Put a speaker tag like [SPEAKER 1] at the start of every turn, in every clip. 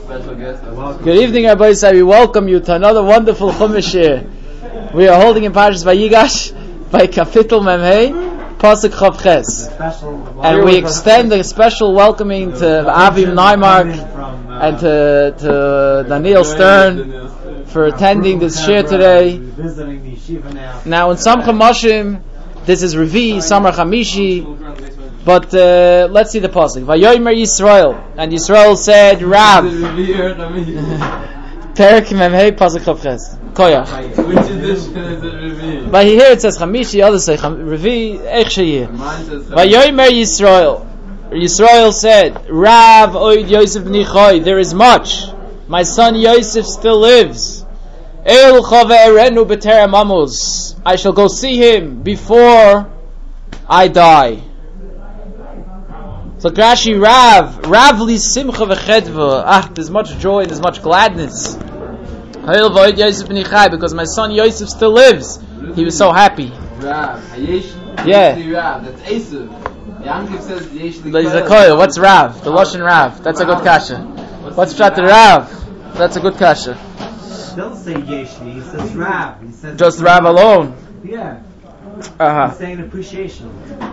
[SPEAKER 1] special guest.
[SPEAKER 2] Good evening, Rabbi Yisai. We welcome you to another wonderful Chumash here. We are holding in Parshas Vayigash by Kapitel Memhei, Pasuk Chav Ches. And we extend a special welcoming to Avim Neimark and to Daniel Stern for attending this shir today. Now in some Chamashim, this is Revi, some are Chamishi, but let's see the pasuk. Vayomer Yisrael, and Yisrael said, Rav. Perek Memhei pasuk Chav Ches. Koyach.
[SPEAKER 1] Which edition is it Revi?
[SPEAKER 2] But here it says Chamishi, others say Revi. Eich sheyeh. Vayomer Yisrael. Yisrael said, Rav oid Yosef b'ni Choy. There is much. My son Yosef still lives. El chove erenu b'terem amos. I shall go see him before I die. So Rashi, Rav li simcha v'chedva. There's much joy, there's much gladness. Because my son Yosef still lives. He was so happy.
[SPEAKER 1] Rav.
[SPEAKER 2] Yeah.
[SPEAKER 1] Rav. That's Esav. Yankiv says Yesh li
[SPEAKER 2] Koil. What's Rav? The Lashon Rav. That's a good kasha. What's Pshat Rav? That's a good kasha.
[SPEAKER 3] Don't say Yeshli, he says Rav. He says
[SPEAKER 2] Just Rav alone.
[SPEAKER 3] Yeah.
[SPEAKER 2] He's
[SPEAKER 3] saying appreciation.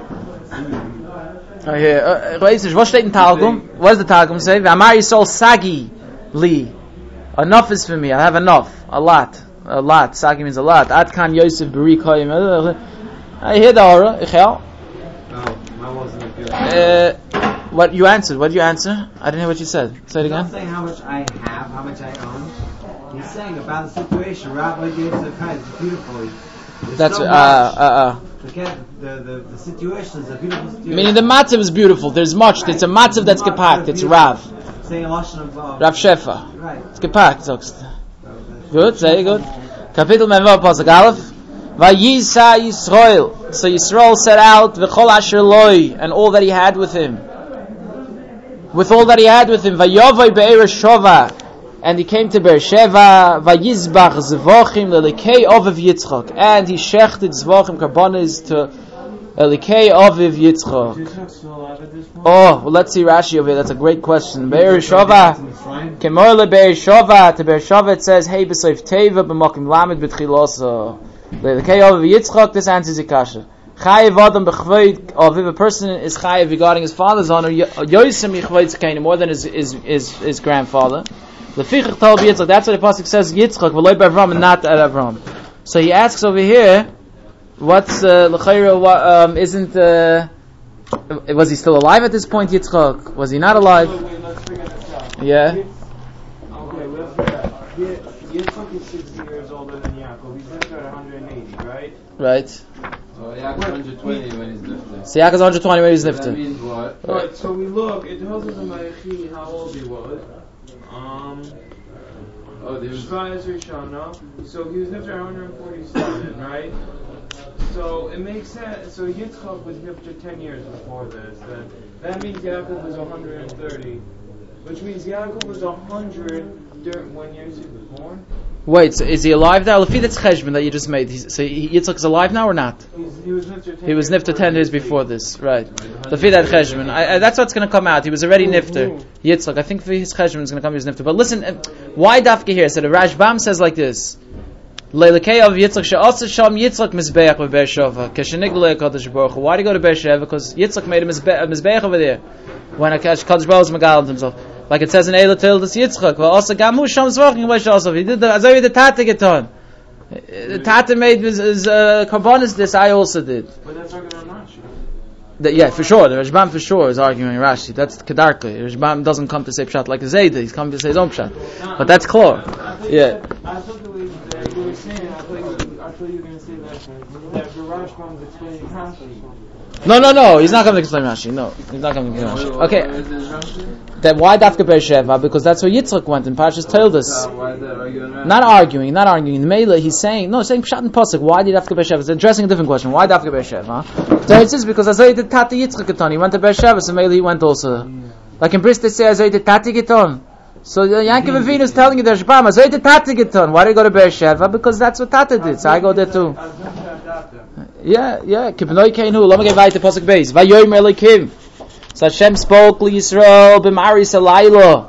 [SPEAKER 2] What steht in Targum? What does the Targum say? V'amar Yisrael sagi li. Enough is for me. I have enough. A lot. Sagi means a lot. Ad kan Yosef b'ri koyim. I hear the aura.
[SPEAKER 3] No, I wasn't good.
[SPEAKER 2] What you answered? What did you answer? I didn't hear what you said. Say it again.
[SPEAKER 3] He's not saying how much I have, how much I own. He's saying about the situation. Rabbi Yosef Kai is beautiful.
[SPEAKER 2] That's
[SPEAKER 3] Forget the situation is a beautiful situation.
[SPEAKER 2] Meaning the matzav is beautiful. There's much. It's a matzav that's gepackt. It's Rav.
[SPEAKER 3] Saying a lashon of
[SPEAKER 2] Rav Shefa.
[SPEAKER 3] Right.
[SPEAKER 2] It's gepackt. Good. Very good. Kapitel Memvav Pasuk Aleph. Vayisa Yisrael. So Yisrael set out v'chol asher loy, and all that he had with him. With all that he had with him. Vayovay be'eresh shova. And he came to Beersheva, Vayizbach Zvochim Lelikei Oviv Yitzchak, and he shechted Zvochim Karbonis to Lelikei Oviv Yitzchak. Oh, well, let's see Rashi over here. That's a great question. Beersheva, Kemorle Beersheva, to Beersheva it says, Hey B'Soif Teva B'Mokim Lamed B'Tchilosa Lelikei Oviv Yitzchak. This answers the kasha. Chayev Adam B'Chvoid Oviv. A person is chayev regarding his father's honor. Yosem Yichvoid Zkein, more than his grandfather. That's what the pasuk says. Yitzchak v'loy b'Avram, and not at Avram. So he asks over here, what's l'chayra? Isn't was he still alive at this point? Yitzchak, was he not alive? Yeah.
[SPEAKER 4] Okay, let's do that. Yitzchak is 60 years older than Yaakov. He's lived at 180, right?
[SPEAKER 2] Right.
[SPEAKER 1] So Yaakov 120 when he's lifted.
[SPEAKER 2] So Yaakov's 120 when he's lifted.
[SPEAKER 1] That means what?
[SPEAKER 4] Right. So we look. It tells us in Malachi how old he was. Shvayas Rishana. So he was nifter 147, right? So it makes sense. So Yitzchak was nifter 10 years before this. Then that means Yaakov was 130, which means Yaakov was 100 when Yosef was born.
[SPEAKER 2] Wait, so is he alive now? Lafi, that's cheshbon that you just made. So Yitzchak is alive now or not?
[SPEAKER 4] He was nifter 10
[SPEAKER 2] He was nifter 10 years before this, right? Lafi, that cheshbon. That's what's going to come out. He was already nifter. Yitzchak, I think for his cheshbon is going to come. He was nifter. But listen, why dafke here? So the Rashbam says like this: Leilekei of Yitzchak she'asa sham Yitzchak mizbeach with Beersheva keshenigdolei Kadosh Baruch Hu. Why did he go to Beersheva? Because Yitzchak made a mizbeach over there when Kadosh Baruch Hu was megaled himself. Like it says in Eila Tildas Yitzchak, well, also Gamu Sham Zvachim Vashasov. He did the Azari the Tata Geton. The Tata made his Karbonis. This I also did.
[SPEAKER 4] But that's arguing on Rashi.
[SPEAKER 2] Yeah, for sure. The Rashbam for sure is arguing Rashi. That's Kedarka. The Rashbam doesn't come to say Pshat like the Zayda. He's coming to say his own Pshat. But that's Klor. Yeah.
[SPEAKER 4] I thought the way that you were saying, I thought you were going to say that the Rashbam is explaining Rashi.
[SPEAKER 2] No. He's not going to explain Rashi. No, he's not going to explain Rashi. Okay. That why Dafka Beersheva? Because that's where Yitzchak went, and Parshas told us. Not arguing. In the Mela, he's saying Pshat and Pasuk. Why did Dafka Beersheva? It's addressing a different question. Why Dafka Beersheva? So it says because Azay did Tata Yitzchak Geton. He went to Beersheva, so Mela he went also. Like in Bris they say Azay did Tata Geton. So Yankov Avinu is telling you the Rashbam Azay did Tata Geton. Why did he go to Beersheva? Because that's what Tata did. So I go there too. Yeah. Kibnoi Keinu. Lama gave the Pasuk base. Vayomer Elikim. So Hashem spoke to Yisrael b'maris alayla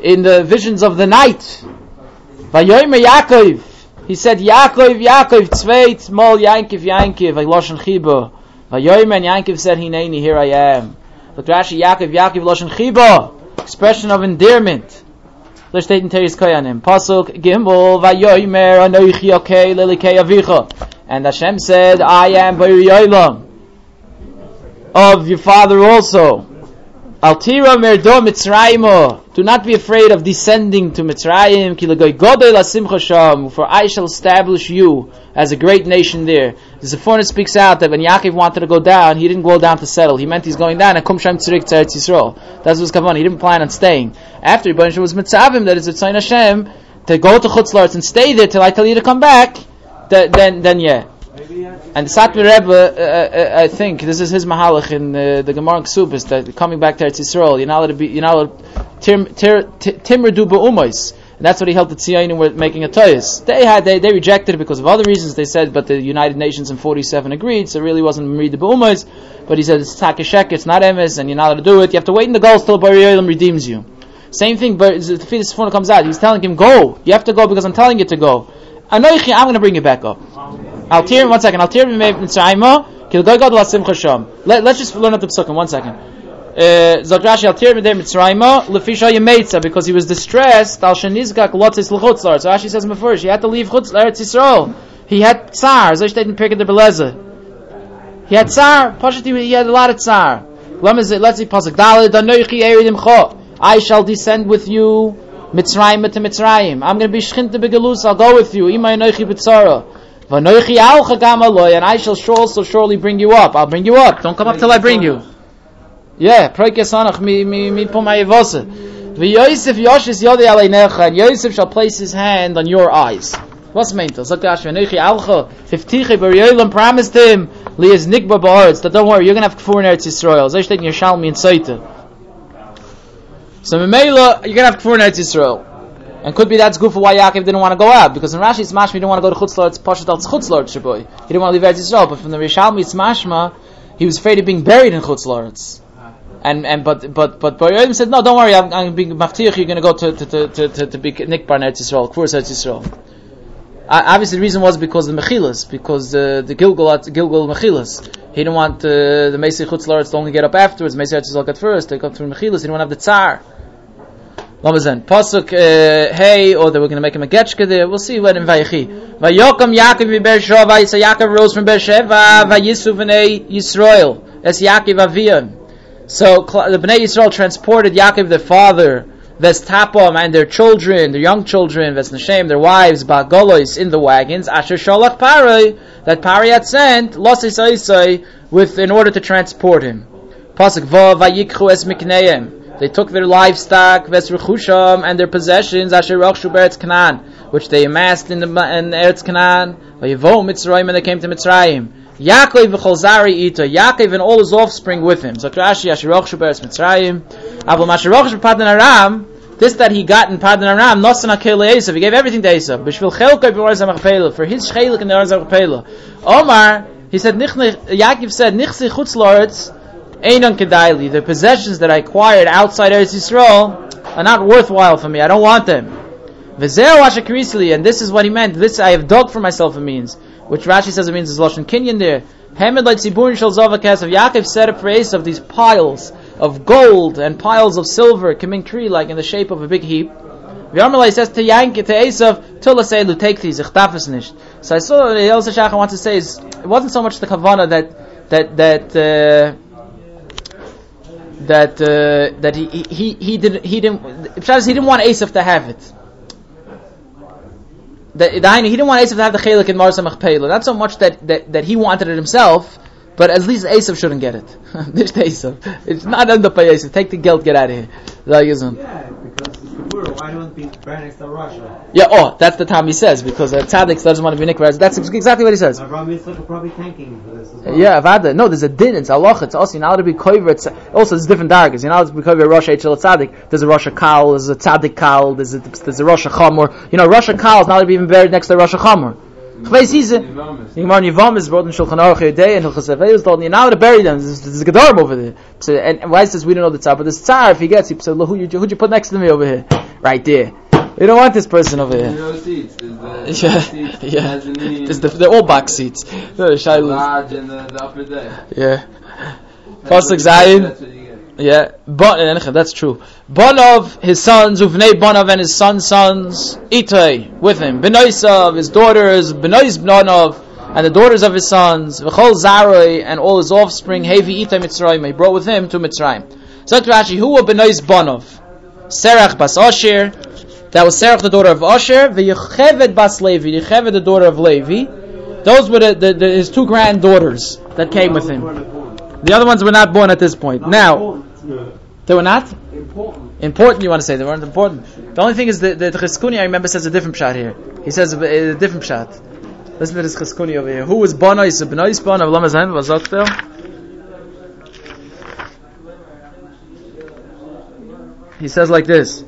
[SPEAKER 2] in the visions of the night. Vayomer Yaakov. He said, Yaakov, Yaakov, Tzveit, Mol, Yankiv, Yankiv, Loshen Chiba. Vayomer, and Yankiv said, Hineni, here I am. Look, Rashi, Yaakov, Yaakov, Loshen Chiba. Expression of endearment. Let's take in Teres Koyanim. Pasuk, Gimel, Vayomer, Anoichi, okay, Lilikei Avicha. And Hashem said, I am Bari Yolam of your father also. Altira merdo Mitzrayim. Do not be afraid of descending to Mitzrayim. Ki legoy godel asimcha sham. For I shall establish you as a great nation there. The Zephonah speaks out that when Yaakov wanted to go down, he didn't go down to settle. He meant he's going down and kum shem tzirik to Eretz Yisrael. That's what's kavanah. He didn't plan on staying. After Rebbeinu was mitzavim that it's a tzayna Hashem to go to Chutz La'aretz and stay there till I tell you to come back. Then yeah. And the Satmar Rebbe, I think this is his mahalach in the Gemara in Ksubis, that coming back to Eretz Yisrael, you're not allowed to timrdu ba'umos, and that's what he held the Tziyonim were making a toyas. They rejected it because of other reasons. They said, but the United Nations in 47 agreed, so it really wasn't mridu ba'umos. But he said it's takeshek, it's not emes, and you're not allowed to do it. You have to wait in the goals till Bari Yolam redeems you. Same thing, but the Fidus Funa comes out. He's telling him, go. You have to go because I'm telling you to go. Anoichi, I'm going to bring you back up. Let's just learn up the psukim, 1 second. Zadrashi Altir Midei Mitzrayim Lefisha Yemeitza, because he was distressed. Al Shenizgak Lotzis L'Chutz La'aretz. So Rashi says before, he had to leave Chutz La'aretz Yisrael. He had tsar. So he didn't pick the Beleza. He had tsar. Pashati, he had a lot of tsar. Let's see pasuk Daled. Anoichi Eridim Cho. I shall descend with you Mitzrayim to Mitzrayim. I'm going to be Shchinte Begelus. I'll go with you. Ima Anoichi B'tzara. And I shall also surely bring you up. I'll bring you up. Don't come up till I bring you. Yeah, and Yosef shall place his hand on your eyes. What's meant? Promised him that don't worry, you're going to have kfur in Eretz Yisrael. So you're going to have kfur in Eretz Yisrael. And could be that's good for why Yaakov didn't want to go out, because in Rashi it's mashma he didn't want to go to Chutz La'aretz, Pashat al Chutz La'aretz Shaboy. He didn't want to leave Eretz Yisrael, but from the Rishalmi it's mashma he was afraid of being buried in Chutz La'aretz. But Bari said, no, don't worry, I'm going to be maftiach, you're going to go to be nikbar in Eretz Yisrael, Kfur Eretz Yisrael. Obviously the reason was because of the Mechilas, because the Gilgal Mechilas. He didn't want the Meisei Chutz La'aretz to only get up afterwards. Meisei Eretz Yisrael got first, they got through Mechilas. He didn't want to have the Tsar. Pasuk hey, or that we're going to make him a getchka there. We'll see when in Vayechi. Vayokam Yaakov Beersheva. So Yaakov rose from Beersheva. Vayisu b'nei Yisrael. Es Yaakov Aviyam. So the Bnei Yisrael transported Yaakov their father, Ves Tapam, and their children, their young children, Ves Neshem, their wives, Ba'golois, in the wagons. Asher Sholach Parai, that Parai had sent Losei with in order to transport him. Pasuk Va Vayikchu Es Mikneim. They took their livestock, Vesruchusham, and their possessions, Asher Rochshu Beretz Canaan, which they amassed in Eretz Canaan. Vayevo Mitzrayim, and they came to Mitzrayim. Yaakov v'cholzari ito, Yaakov and all his offspring with him. So Rashi, Asher Rochshu Beretz Mitzrayim. Avol Asher Rochshu Padan Aram, this that he got in Padan Aram, Nosan Akel Esav, he gave everything to Esav. B'shvil Chelkoi b'Oretz HaMachpelah, for his chelik in the Oretz HaMachpelah. Omar, he said, Yaakov said, Nichsi Chutz La'aretz, Einon Kedaili, the possessions that I acquired outside Eretz Yisrael are not worthwhile for me. I don't want them. V'zeo Asher Karisli, and this is what he meant. This I have dug for myself, it means. Which Rashi says it means is Lashon Kinyan there. Hamed like Tziburin Shel Zovah of Yaakov set a praise of these piles of gold and piles of silver, coming tree like in the shape of a big heap. V'Yamalai says to Esav, Tula Seilu, take these, Ichtafes nicht. So I saw what El Sashach wants to say is, it wasn't so much the Kavanah that he didn't want Esav to have it. He didn't want Esav to have the chelik in Marsa Machpelah. Not so much that he wanted it himself, but at least Esav shouldn't get it. This Esav. It's not under by Esav. Take the guilt, get out of here.
[SPEAKER 3] Yeah, because why don't be right next to Russia?
[SPEAKER 2] Yeah, that's the time he says, because Tzaddik doesn't want to be nikbar. That's exactly what he says.
[SPEAKER 3] Avraham Yitzchak are probably thanking him for this as well.
[SPEAKER 2] Yeah, Avada. No, there's a din, it's Allah, it's also, you're not allowed to be koiver, also there's different dargas. You're not allowed to be koiver Rosh Hashel Tzaddik. There's a Rosh Kal, there's a Tzaddik Kal, there's a Rosh Chamor. You know, Rosh Kal is not allowed to be even buried next to Rosh Chamor. Chveis Hize. Yimar Yivam is brought in Shulchan Aruch Yodei and Hilchos Aveiros told, you're not allowed to bury them. There's a Gedarm over there. So, and why is this? We don't know the Tsar, but this Tsar, if he gets, he said, who'd you put next to me over here? Right there. We don't want this person over here.
[SPEAKER 1] No seats. There's
[SPEAKER 2] Yeah. They're all box seats.
[SPEAKER 1] the large and the upper deck.
[SPEAKER 2] Yeah. Pasuk Zayin.
[SPEAKER 1] That's what you get.
[SPEAKER 2] Yeah, that's true. Bonov, his sons, Uvnei Bonov and his sons' Itay, with him. Benoisav, his daughters, Benois Bonov, and the daughters of his sons, V'chol Zaroi, and all his offspring, Hevi Itay Mitzrayim, he brought with him to Mitzrayim. So Rashi, who were Benois Bonov? Serach bas Asher, that was Serach the daughter of Asher, V'Yechevet bas Levi, Yechevet the daughter of Levi. Those were his two granddaughters that came with him. The other ones were not born at this point. Now, they were not? Important, you want to say. They weren't important. The only thing is that the Cheskuni, I remember, says a different pshat here. He says a different pshat. Listen to this Cheskuni over here. Who was Bonois? Benois Bon of Lamazan? Was Zoktel? He says like this.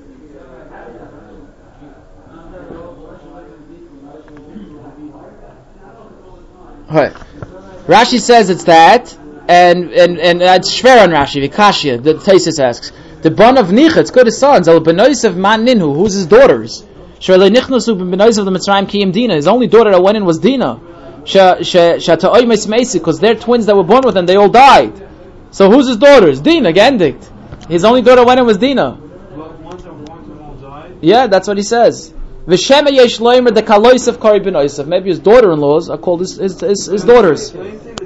[SPEAKER 2] Right. Rashi says it's that. And it's shver on Rashi, Vikashia, the Taisus asks, the bon of Nicha, it's good his sons, al benois of man ninhu, who's his daughters? Shvele nichnusu benois of the Mitzrayim kiyim Dina, his only daughter that went in was Dina. Shata'oy meismeisi, because they're twins that were born with him, they all died. So who's his daughters? Dina, Gendikt. His only daughter went in was Dina. Yeah, that's what he says. V'shema yesh loimer the kalois of Kari benois, maybe his daughter-in-laws are called his daughters.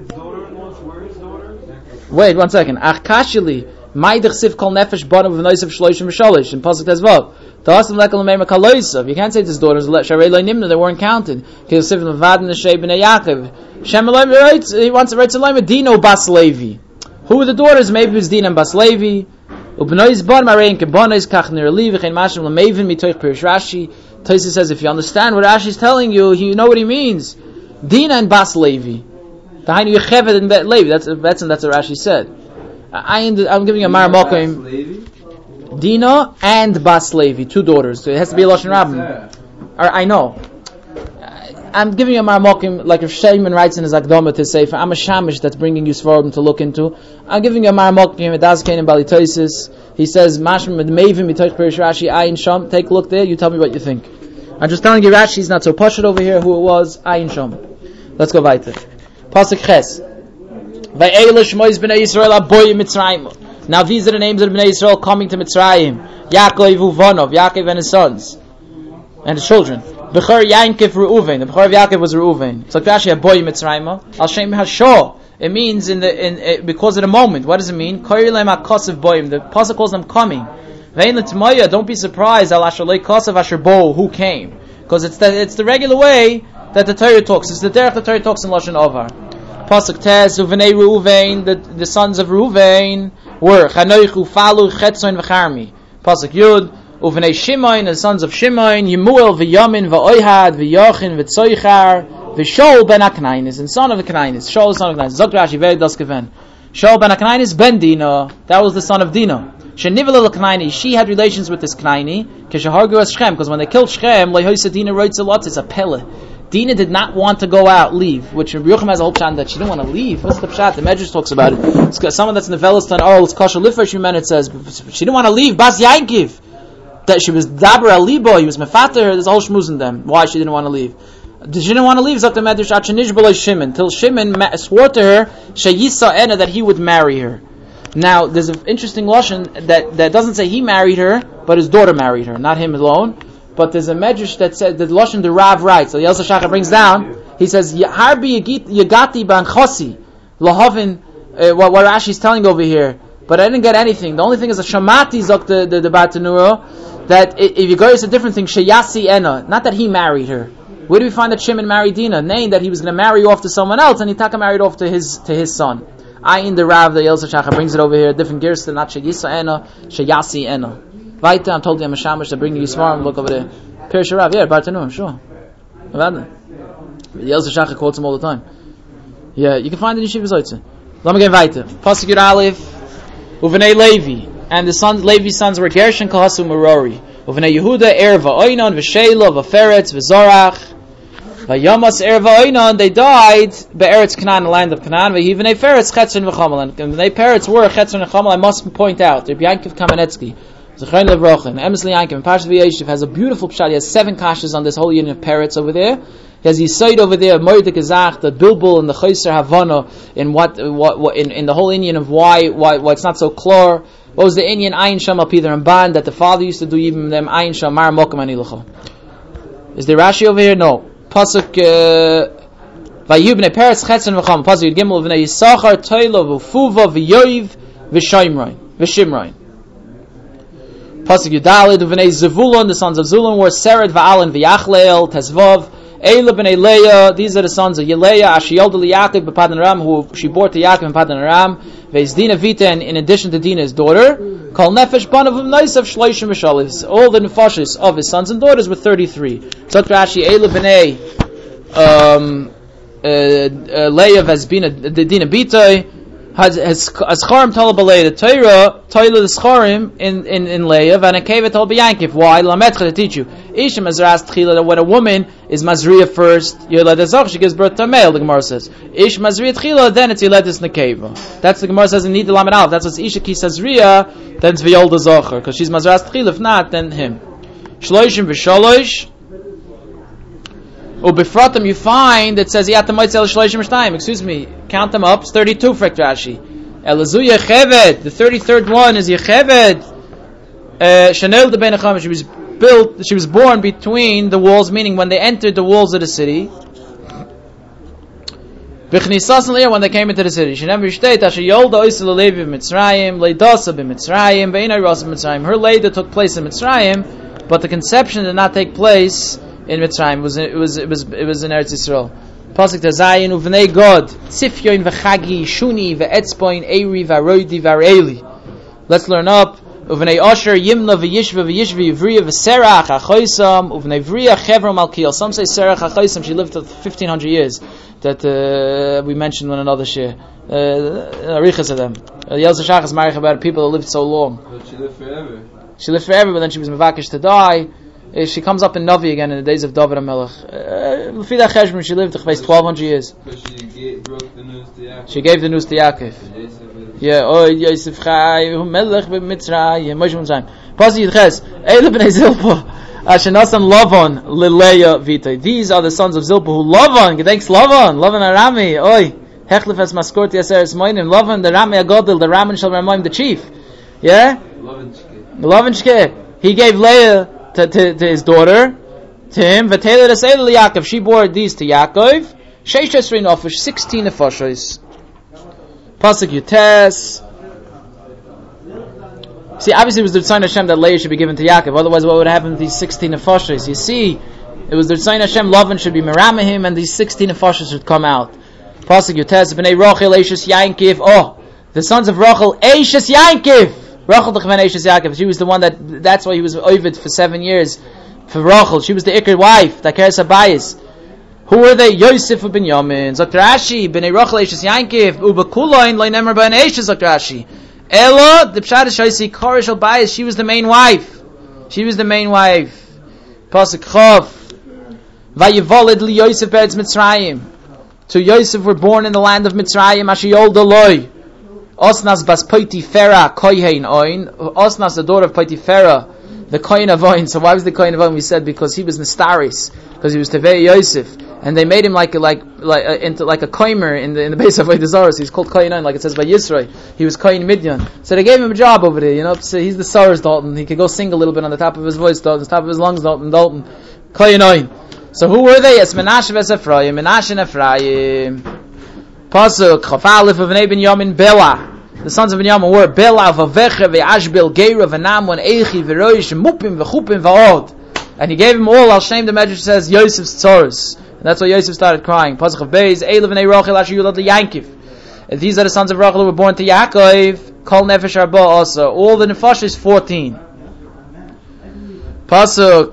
[SPEAKER 2] Wait 1 second. Achkashili, Maidich Siv Kol Nefesh Bonav V'Noisav Shloishim V'Sholish in Pasuk Tezvav. Ta'asim Lekal Meima Kaloisav. You can't say to his daughters Sharei Lo Nimna, they weren't counted. K'Yosef Levad Neshei B'nei Yaakov. Shem Eloim he wants to write to Eloim Dino Bas Levi. Who are the daughters? Maybe it was Dina and Bas Levi. Ubnois Bon Marein Kebonois Kach Nir Levi V'Chein Mashim L'Mevin Mitoich Pirish Rashi. Tosi says if you understand what Rashi is telling you, you know what he means. Dina and Bas Levi. Behind you, Yechevet and Bet Levi. That's what Rashi said. I'm giving you a Maramokim. Dina and Bas Levi, two daughters. So it has to be a Lashon Rabbim. I know. I'm giving you a Maramokim, like if Shaiman writes in his Akdama to say, I'm a Shamish that's bringing you Svardim to look into. I'm giving you a Maramokim, a Dazkain and Balitoisis. He says, Mashim and Mavim, Mitoch Perish Rashi, Ayin Sham. Take a look there, you tell me what you think. I'm just telling you, Rashi's not so pashut over here, who it was, Ayin Sham. Let's go weiter. Pasuk Ches. Now these are the names of Bnei Yisrael coming to Mitzrayim. Yaakov Uvonov, Yaakov and his sons and his children. Bechor Yankif Reuven. The Bechor of Yaakov was Reuven. So Rashi a boy Mitzrayim. Al Shem Hasho. It means because of the moment. What does it mean? The pasuk calls them coming. Don't be surprised. Al Asher Kosav Asher Bo, who came? Because it's the regular way that the Torah talks. It's the derech the Torah talks in Lashon Ovar. Pasuk Tes, Uvenei Reuven, the sons of Reuven were Chanoich, Ufalu, Chetzon, V'charmi. Pasuk Yud, Uvenei Shimon, the sons of Shimon, Yemuel, V'yamin, V'oihad, V'yochin, V'tzoichar, V'shol ben Aknainis, and son of Aknainis. Shol, son of Aknainis. Zok Rashi, very daskeven. Shol ben Aknainis, ben Dina, that was the son of Dina. Shenivel Aknaini, she had relations with this Knaini, Keshahargu as Shechem, because when they killed Shechem, Lehoisa Dina writes a lot, it's a pele. Dina did not want to go out, leave, which Rabbi Yochum has a whole pshat that she didn't want to leave. What's the pshat? The Medrash talks about it. It's someone that's in the Velastan, it's kosher lifer, it says, she didn't want to leave, Bas Yankiv. That she was Dabra Alibo, he was Mefater, there's a whole shmuz in them, why she didn't want to leave. She didn't want to leave, Zok the Medrash, Achanish B'loi Shimon, till Shimon swore to her, Sheyisa Ena, that he would marry her. Now, there's an interesting lashon that doesn't say he married her, but his daughter married her, not him alone. But there's a medrash that said that lashon the Rav writes. So Yelsa Shachar brings down. He says Harbi Yagati Ban Chosi Lahavin. What Rashi is telling over here, but I didn't get anything. The only thing is a Shamati Zok the Batanuro that if you go, it's a different thing. Sheyasi Ena, not that he married her. Where do we find that Shimon married Dina? Name that he was going to marry off to someone else, and Hitaka married off to his son. In the Rav, the Yelsa Shachar brings it over here, different gears to not Sheyisa Ena, Sheyasi Ena. Weiter, I'm told you I'm a shamish to bring you Yismarim, look over there. Pirish Rav, yeah, Bartanum, sure. The Yelsa Shachar quotes him all the time. Yeah, you can find it in Yeshiva Zoytze. Let me get weiter. Pasuk Yud Aleph, Uvenei Levi, and the sons, Levi's sons were Gershon, Kohasu, Merori. Uvenei Yehuda, Erva, Oinon, V'Sheila, V'Feretz, V'Zorach. Vayamas erva oinon, they died be'eretz Canaan, the land of Canaan. Vayivnei peretz chetzon v'chamal, and they peretz were chetzon v'chamal. I must point out, Rabbi Yankiv Kamenetsky, Zechrein Levrochen, Emes Yankiv, and Parshas Vayeshev has a beautiful pshat. He has 7 kashas on this whole union of peretz over there. He has Yisoid over there, Moed Gezach, the Bilbul and the Chayser Havana, in what in the whole Indian of why it's not so clear. What was the Indian Ayin Sham Al Peter and Ban that the father used to do even them Ayin Sham Mar Mokam Anilucha? Is there Rashi over here? No. Pasuk Vayibnei Peretz Chetzon V'cham. Pasuk Gimel V'nei Yisachar Toilo V'fuva V'yoiv V'shimrain. Pasuk Yudalid V'nei Zevulun, the sons of Zulun were Sered V'Alan V'Yachleel Tezvav. Eila b'nei Leah, these are the sons of Yeleah, Ashiyolda Yaakov b'Padan Aram, who she bore to Yaakov in Padan Aram. Ve'ez Dina Vita, and in addition to Dina, his daughter. Kol Nefesh Banav Noisav Shloishim V'Shalis. All the nefashis of his sons and daughters were 33. So Rashi, Eila b'nei Leah has been the Dina Vita. Has Charim told Balei the Torah told the Charim in Leah and Akeva told Yankiv. Why? Lametra to teach you. Isha Mazras Tchila, that when a woman is Mazriya first, Yoledazach, she gives birth to a male. The Gemara says. Ish Mazriya Tchila, then it's Yoledis Nekeva. That's the Gemara says in need the Lamed Aleph. That's what's Isha Kisazriya, then it's Vyoldazach, because she's Mazras Tchila. If not, then him. Shloishim v'shalosh. Ubefratim, you find it says excuse me, count them up. It's 32 for Rashi. Elazu Yecheved, the 33rd one is Yecheved. Chanel de Benacham, she was born between the walls, meaning when they entered the walls of the city. When they came into the city, her Leda took place in Mitzrayim, but the conception did not take place in Mitzrayim. It was in Eretz Yisrael. Pasuk Tazayin uvnei God Tzifyoin v'chagi shuni v'etzpoin eiri v'aroidi v'areili. Let's learn up. Uvnei Asher Yimla v'yishva Yivriya v'serach achoisam uvnei Vriya Chevra Malkiel. Some say Serach achoisam. She lived for 1500 years. That we mentioned one another share. Arichas of them. Yelza Shach is married about people that lived so long.
[SPEAKER 1] But she lived forever.
[SPEAKER 2] She lived forever, but then she was mevakish to die. She comes up in Navi again in the days of David HaMelech. L'fida Cheshbon, she lived to face 1200 years.
[SPEAKER 1] Because she broke the news to Yaakov.
[SPEAKER 2] She gave the news to Yaakov. Yeah, oh Yosef Chai, Melech b'Mitzrayim, Moshe Mitzrayim. Pasi Yidches, Eile b'nei Zilpa, Ashenasam Lavan Lileya Vita. These are the sons of Zilpa who Lavan, gedenkst Lavan Arami, oi, Hechlef es Maskorti Aseres Moinim, Lavan the Rami Agodil, the Raman shall Ramoim, the chief. Yeah? Lavanshke. He gave Leah to his daughter, to him, V'Taylor Esel Yaakov. She bore these to Yaakov. Sheish Esrei Nefesh, 16 nefashos. Pasuk Yutes. See, obviously it was the Tzon Hashem that Leah should be given to Yaakov. Otherwise, what would happen with these 16 nefashos? You see, it was the Tzon Hashem, Lavan should be Meramahim, and these 16 nefashos should come out. Pasuk Yutes. B'nei Rachel Eishes Yankiv. Oh, the sons of Rachel Eishes Yankiv. Rachel T'chven Eishes Yaakov. She was the one that's why he was Ovid for 7 years. For Rachel, she was the Iker wife, Takeres Abayis. Who were they? Yosef and Binyamin. Zok Rashi, B'nei Rachel Eishes Yankiv, Ubakulain, Loi Nemer B'nei Eishes, Zok Rashi. Ella, the Pshat Shaisi, Korish Abayis, she was the main wife. Pasuk Chav. Vayivolid li Yosef Beretz Mitzrayim. To Yosef were born in the land of Mitzrayim, Ashiyol Doloi. Osnas bas Potifera Kohen Oin. Osnas, the daughter of Potifera, the Kohen of Oin. So why was the Kohen of Oin? We said because he was Nestaris, because he was Tevei Yosef, and they made him like a koimer in the base of Eidazaros. He's called Kohen Oin, like it says by Yisroi. He was Kohen Midyan. So they gave him a job over there. So he's the Saras Dalton. He could go sing a little bit on the top of his voice, Dalton, the top of his lungs, Dalton. Kohen Oin. So who were they? It's Menashe v'es Ephraim. Menashe and Ephraim. Pasuk Chafalif of Bnei Binyamin Bela. The sons of Binyamin were Bela v'Vecha v'Ashbel Geira v'Nam v'Eichi v'Roish Mupim v'Chupim v'Od. And he gave them all. Al Shem the Medrash says Yosef's tzoros. And that's why Yosef started crying. Pasuk of Beis Eila v'nei Rachel Asher Yulad Yankiv. These are the sons of Rachel who were born to Yaakov. Kol Nefesh Arba also. All the Nefesh is 14. Pasuk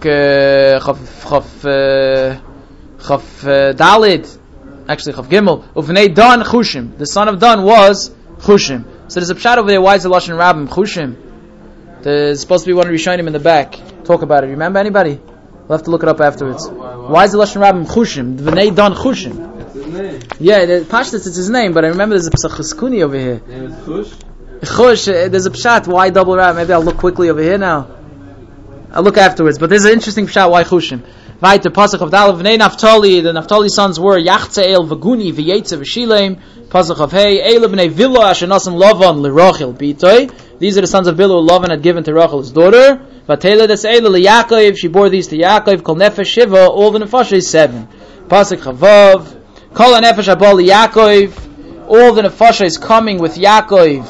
[SPEAKER 2] Chaf Dalid. Actually, Chav Gimel, Uvnei Dan Chushim. The son of Dan was Chushim. So there's a pshat over there. Why is the Lashon Rabbim Chushim? There's supposed to be one of Rishonim in the back. Talk about it. Remember anybody? We'll have to look it up afterwards. Why is the Lashon Rabbim Chushim? V'nei Don Chushim.
[SPEAKER 1] That's his name.
[SPEAKER 2] Yeah, the Pashtus it's his name, but I remember there's a Pesach Cheskuni over here.
[SPEAKER 1] His name is Chush.
[SPEAKER 2] Chush, there's a Pshat, why double Rabbim? Maybe I'll look quickly over here now. I'll look afterwards, but there's an interesting Pshat, why Chushim. Weiter, Pasach of Dalav, V'nei Naftali, the Naftali sons were Yachtze'el, V'guni, V'yetze, V'shilem, Pasach of Hey, Eile b'nei Vilo, Ashenasim Lavan, L'Rachel, B'itoi. These are the sons of Bilu who Lavan had given to Rachel his daughter. Vatela des Eile Yaakov, she bore these to Yaakov. Kol nefesh Shiva, all the nefashos 7. Pasuk Chavav, Kol nefesh Abal Yaakov, all the nefashos coming with Yaakov.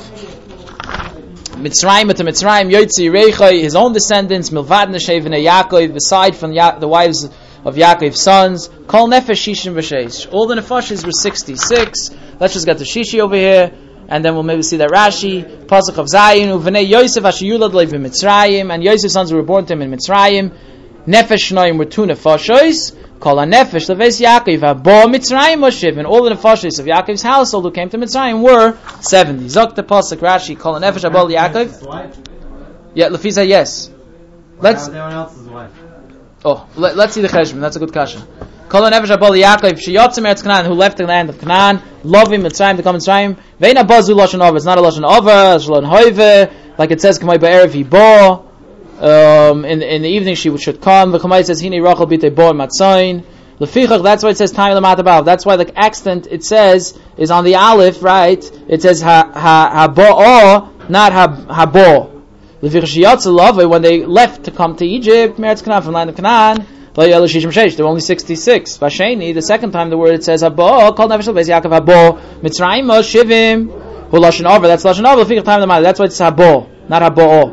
[SPEAKER 2] Mitzrayim to Mitzrayim, Yotzi Reichai, his own descendants, Milvad Neshevene Yaakov, aside from the wives of Yaakov's sons. Kol nefesh Shishim v'sheish, all the nefashos were 66. Let's just get to Shishi over here. And then we'll maybe see that Rashi, Pasuk of Zayin, Uvnei Yosef Asher Yulad Lev Mitzrayim, and Yosef's sons were born to him in Mitzrayim. Nefesh Shnoim were 2 nefashos. Kol HaNefesh Leves Yaakov Habo Mitzrayim Moshiv, and all the nefashos of Yaakov's household who came to Mitzrayim were 70. Zok the Pasuk Rashi, Kol HaNefesh Habo Yaakov. Yeah, Lefisa, yes. Let's.
[SPEAKER 3] Everyone else's wife.
[SPEAKER 2] Let's see the Cheshbon. That's a good kasha. Kol HaNefesh Habo Yaakov Sheyotzim Eretz Canaan, who left the land of Canaan, loving Mitzrayim to come Mitzrayim. Veina Bazu Lashon Ova. It's not a Lashon Ova. It's Lashon Hoive. Like it says, Kamei Ba'erev Hibo. In the evening she should come. The Kamei says, Hine Rachel B'tei Bo Matzayin. Lefichach. That's why it says Time Lamatabav. That's why the accent it says is on the Aleph, right? It says Habo, not Habo. Lefichach Sheyotze Love. When they left to come to Egypt, Meretz Canaan, from the land of Canaan. There were only 66. Vasheni, the second time the word it says Habo, called Nefesh Leves Yaakov Habo, Mitzrayim Shivim, who Lashon Over, that's Lashon Over, Lefichach time the matter. That's why it's Habo, not Habo.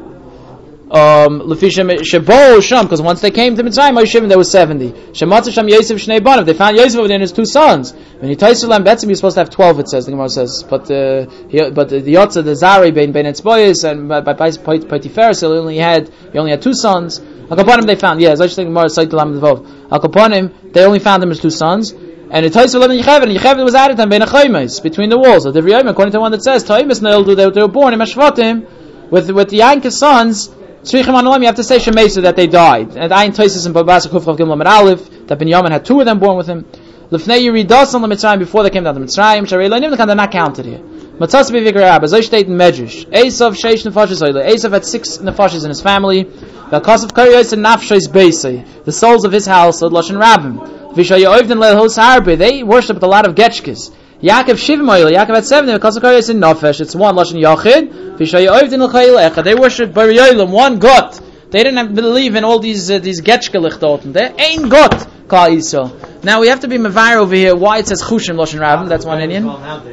[SPEAKER 2] Lefichach Shebo Sham, because once they came to Mitzrayim Shivim, there was 70. Shematzav Sham Yosef Shnei Banav, they found Yosef over there and his 2 sons. When he ties to Lam Betzim, you're supposed to have 12. It says the Gemara says, but the Yotza, the Zari, Ben Etzboyes, and by Potiphar, so he only had 2 sons. Akaponim they found, yes, I just think more site to Lam Devov. Akaponim, they only found him as 2 sons, and it ties to Lam Yechevet, and Yechevet was added to Ben Achaymes, between the walls of the Riyayim, according to one that says, Taimis Neildu, they were born in Meshvatim, with the Yanka's sons, Tzrichim Anolim, you have to say Shemesa that they died. And Ayin Toises and Babasa Kufchav Gimel Amid Aleph, that Ben Yamin had 2 of them born with him. Lefnei Yeridas on the Mitzrayim, before they came down to Mitzrayim, Sharei Leinim, they're not counted here. Matzas B'Vikar Ab, as I state in Medrash, Esav Sheish Nefashis Oile, Esav had 6 Nefashis in his family, V'akasav Kariyos and Nafshos Beisei, the souls of his house, Lashon Rabbim, V'shay Yoivden Le'hos Harbe, they worshipped a lot of Getchkes. Yaakov Shivim Oile, Yaakov had 7, V'akasav Kariyos and Nafesh, it's 1 Lashon Yachid, V'shay Yoivden L'chayil Echad, they worshipped Bar Yoilim, 1 God. They didn't believe in all these Getchke Lichtoten. They ain't God, Klal Yisrael. Now we have to be mevayer over here why it says Chushim Lashon Rabbim, that's one Indian.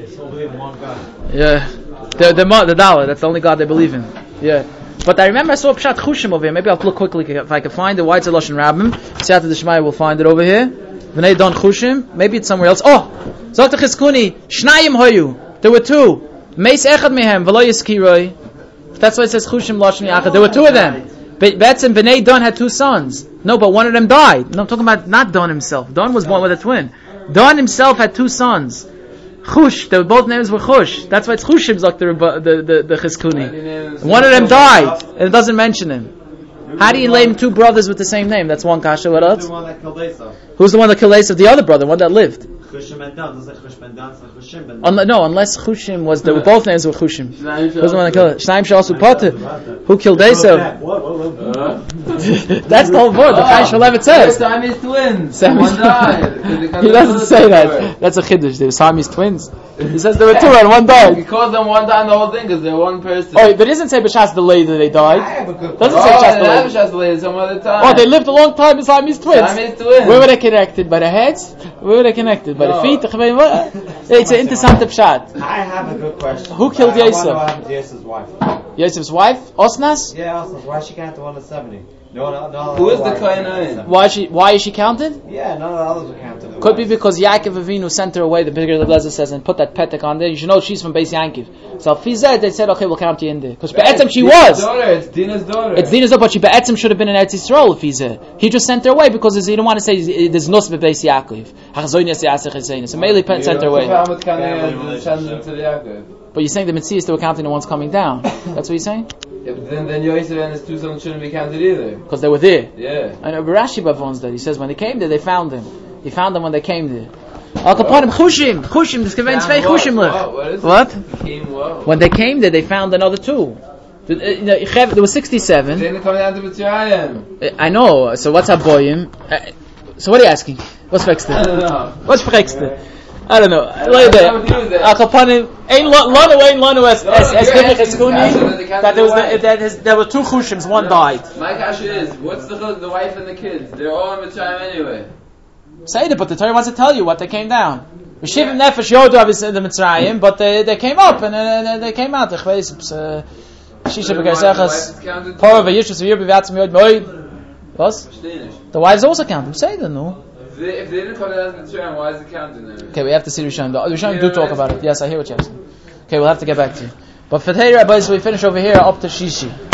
[SPEAKER 2] Yeah. The Dala, that's the only God they believe in. Yeah. But I remember I saw Pshat Chushim over here. Maybe I'll look quickly if I can find it. Why it's a Lashon Rabbim. Siyata D'Shmaya will find it over here. V'nei Don Chushim. Maybe it's somewhere else. Oh! Zok Chizkuni. Shnayim Hoyu. There were 2. Meis Echad Mehem. V'lo Yiskiroi. That's why it says Chushim Lashon Yachad. There were 2 of them. Betzim B'nei Don had 2 sons. No, but one of them died. No, I'm talking about not Don himself. Don was born with a twin. Don himself had 2 sons. Chush, both names were Chush. That's why it's Chushim, like the Chizkuni. One of them died, and it doesn't mention him. How do you name 2 brothers with the same name? That's one kasha. What else? Who's the one that killed Esav? The other brother, one that lived. Chushim and Dan. No, unless Chushim was both names were Chushim. Who's the one that killed it? Shnaim Shasu Potter. Who killed Esav? That's the whole word. The Chaim Shalev says.
[SPEAKER 1] Siamese twins.
[SPEAKER 2] One
[SPEAKER 1] died.
[SPEAKER 2] He doesn't say that. That's a chiddush. They were Siamese twins. He says there were 2 and 1 died.
[SPEAKER 1] He calls them one died in the whole thing because they're one person.
[SPEAKER 2] Oh, but it doesn't say B'shas Delay that they died. Doesn't say B'shas Delay.
[SPEAKER 1] Some other time.
[SPEAKER 2] Oh, they lived a long time as Siamese twins.
[SPEAKER 1] Siamese twins.
[SPEAKER 2] Where were they connected? By the heads? Where were they connected? By the feet? It's an interessant pshat.
[SPEAKER 3] I have a good question.
[SPEAKER 2] Who killed Yosef?
[SPEAKER 3] I wonder what happened to Yosef's wife.
[SPEAKER 2] Yosef's wife? Osnas?
[SPEAKER 3] Yeah, Osnas. Why is she counted 1 to 70? No.
[SPEAKER 1] Who is the Kainai?
[SPEAKER 2] Why is she counted?
[SPEAKER 3] Yeah, none of the others were counted.
[SPEAKER 2] Could be because Yaakov Avinu sent her away, the bigger the Blazer says, and put that petek on there. You should know she's from Beis Yankov. So Fizet, they said, okay, we'll count you in there. Because Be'etzem she was.
[SPEAKER 1] It's Dina's daughter.
[SPEAKER 2] It's Dina's daughter, but she Be'etzem should have been in Eretz Yisrael, Fizet. He just sent her away because he didn't want to say there's Nus Be'Beis Yaakov. So Meili sent her away. But you're saying the Metzias they were counting the ones coming down. That's what you're saying?
[SPEAKER 1] Yeah, but then Yosef and his two sons shouldn't be counted either.
[SPEAKER 2] Because they were there.
[SPEAKER 1] Yeah.
[SPEAKER 2] And Rashi Bavon's that. He says when they came there, they found him. He found them when they came there. Al Kaponim Chushim, this convenes zwei Chushim lech.
[SPEAKER 1] What is
[SPEAKER 2] What?
[SPEAKER 1] it? Came what?
[SPEAKER 2] When they came there, they found another two. There was 67.
[SPEAKER 1] They didn't come down to Mitzrayim.
[SPEAKER 2] I know. So what's Aboyim? So what are you asking? What's Frexte?
[SPEAKER 1] I don't know.
[SPEAKER 2] What's Frexte? I don't know. Al Kaponim ein lanu as Gimich Eskuni. That there were two Chushims. One died.
[SPEAKER 1] My question is, what's the wife and the kids? They're all in Mitzrayim anyway.
[SPEAKER 2] Say it, but the Torah wants to tell you what they came down. Shivim Nefesh Yodav is in the Mitzrayim, but they came up and they came out. Shisha B'Gersechas Porah V'Yishus V'Yir B'Vatzim Yod Moed. What? The wives also count. Say them, no?
[SPEAKER 1] If they didn't come down to Mitzrayim, why is it counting then?
[SPEAKER 2] Okay, we have to see Rishonim. The Rishonim do talk about it. Yes, I hear what you're asking. Okay, we'll have to get back to you. But for today, Rabbi, so we finish over here up to Shishi.